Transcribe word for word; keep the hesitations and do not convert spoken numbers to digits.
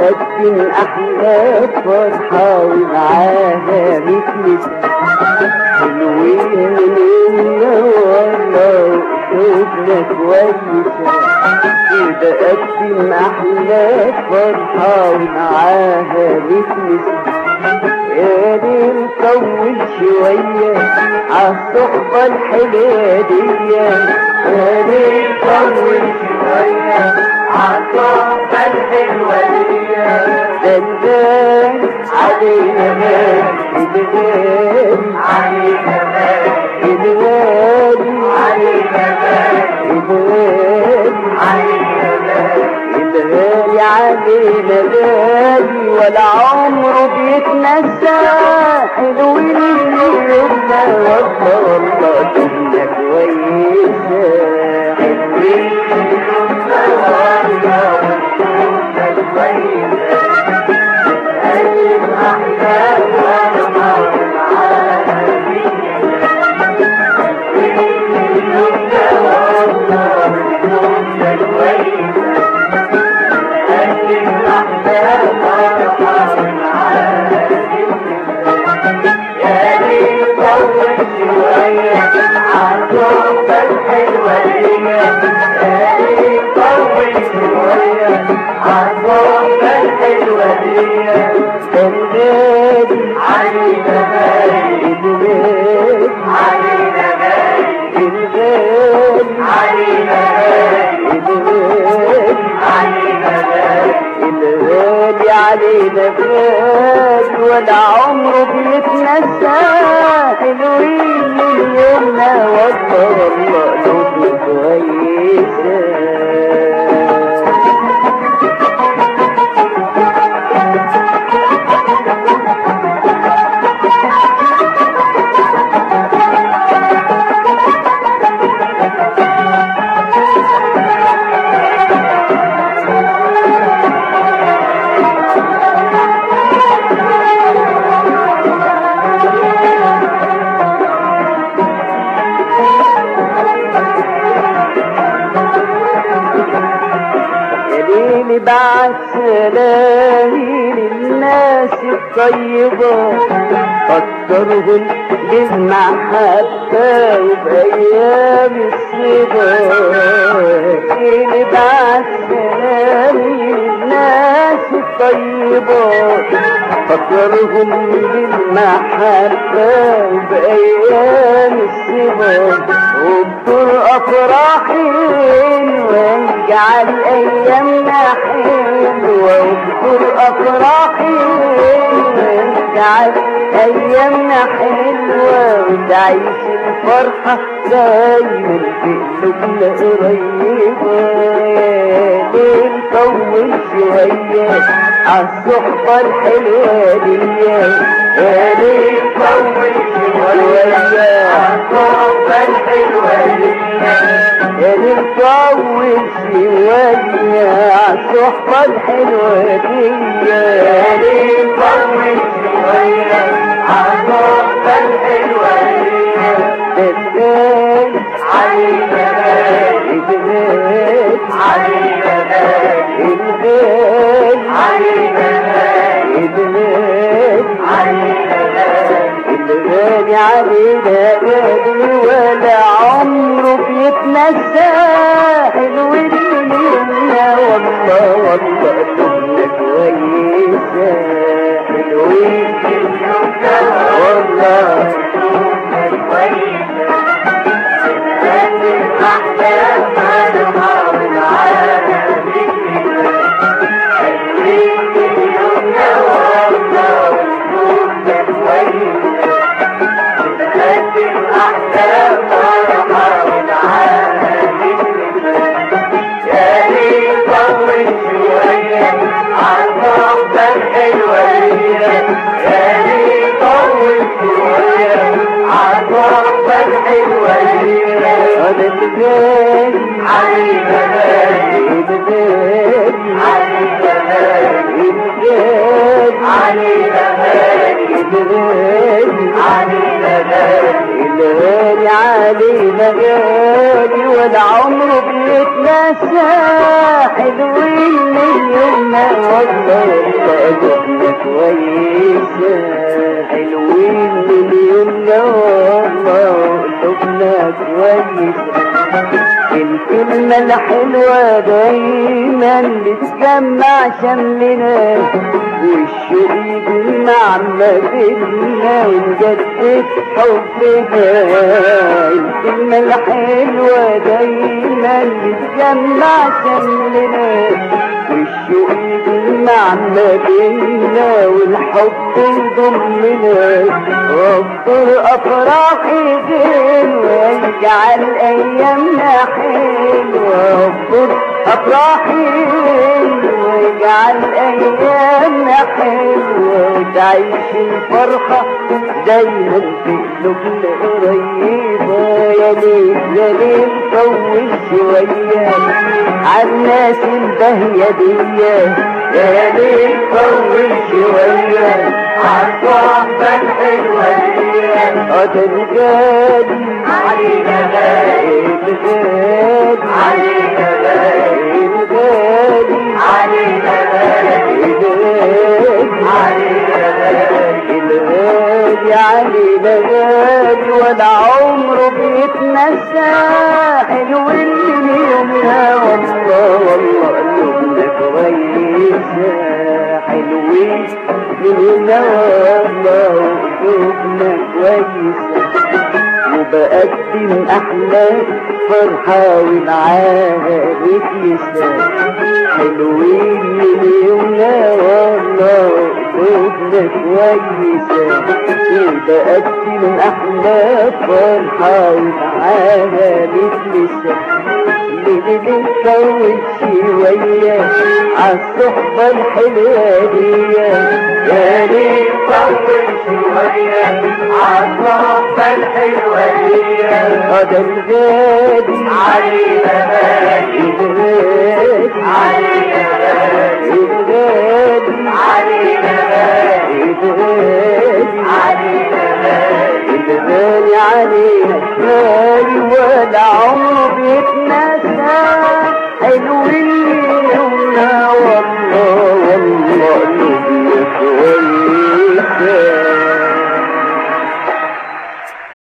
بتقدم أحلى فرحة ومعاها مثل حلوين مننا والله وقلوبنا كويسة. بتقدم أحلى فرحة ومعاها مثل يا ليل طول شوية عالصحبة الحلوة دي، يا ليل طول شوية عالصحبة الحلوة دي. دلال علينا غالي دلال علينا غالي دلال علينا غالي دلال علينا غالي دلال علينا غالي ولا عمره بيتنسى. حلوين يومنا والله والله كنا كويسة. حلوين يومنا والله كنا كويسة. قلب أحلام ونهار العالمين. حلوين يومنا والله كنا كويسة. قلب أحلام ونهار العالمين. يا ليل طول شوية عالصحبة الحلوة دي، يا ليل طول شوية عالصحبة الحلوة دي. الغالي علينا غالي الغالي علينا غالي الغالي علينا غالي الغالي علينا غالي الغالي علينا غالي ولا عمره بيتنسى. حلوين من يومنا والله والله قلوبنا كويسة. بعد سلامي للناس الطيبة فكرهم بالمحبة وبأيام الصبا. اللي بعد سلامي للناس الطيبة فكرهم بالمحبة وبأيام الصبا. واذكر أفراحي واجعل أيامنا حلوة. واذكر أفراحي واجعل أيامنا حلوة وتعيش الفرحة دايما في قلوبنا قريبة. يا ليل طول شوية عالصحبة الحلوة دي، يا ليل طول شوية عالصحبة الحلوة دي. يا ليل طول شوية عالصحبة الحلوة دي، يا ليل طول شوية عالصحبة الحلوة دي. دلال علينا غالي دلال علينا غالي دلال علينا غالي دلال علينا غالي الغالي علينا غالي ولا عمره بيتنسى. حلوين مننا والله والله كنا كويسة. حلوين مننا والله كنا كويسة. قلب أحلام ونهار العالمين. حلوين مننا والله كنا كويسة. قلب أحلام ونهار العالمين. يا ليل طول شوية عالصحبة الحلوة دي، يا ليل طول شوية عالصحبة الحلوة دي. الغالي علينا غالي الغالي علينا غالي الغالي علينا غالي الغالي علينا غالي الغالي علينا غالي غالي ولا عمره بيتنسى حلوين من يومنا والله قلوبنا كويسة حلوين من يومنا والله قلوبنا كويسة الكلمة الحلوة دايما بتجمع شملنا والشوق يجمع ما بينا ونجدد حبنا الكلمة الحلوة دايما بتجمع شملنا والشوق يجمع ما بينا والحب يضمنا وافضل افراحي زين ويجعل ايامنا حلوة وافضل افراحي ويجعل ايامنا حلوة وتعيش الفرحة دايما في قلوبنا قريبة يا ليل يا ليل طول شوية عالناس البهية دي يا ليل طول شوية عالصحبة الحلوة دي ده الغالي علينا غالي الغالي علينا غالي الغالي علينا غالي الغالي علينا غالي الغالي علينا غالي ولا عمره بيتنسى حلوين من يومنا والله والله قلوبنا كويسة حلوين من يومنا والله قلوبنا كويسة وبقدم احلى فرحة ومعاها بتيسة حلوين من يومنا والله قلوبنا كويسة وبقدم احلى فرحة ومعاها بتيسة اللي بنكون شوية عالصحبة الحلوة دي يا ليل طول شوية عالصحبة الحلوة دي هذا الغالي علينا غالي الغالي علينا غالي الغالي علينا غالي الغالي علينا غالي الغالي علينا غالي ولا عمره بيتنا